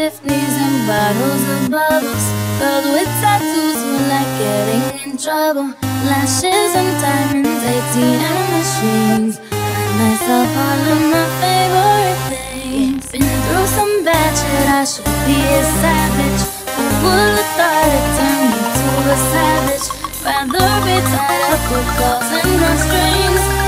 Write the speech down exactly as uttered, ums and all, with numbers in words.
Tiffany's and bottles of bubbles. Girls with tattoos feel like getting in trouble. Lashes and diamonds, A T M machines. Buy myself all of my favorite things. Been through some bad shit, I should be a savage. Who would've thought it turned me to a savage? Rather be tied up with calls and no strings.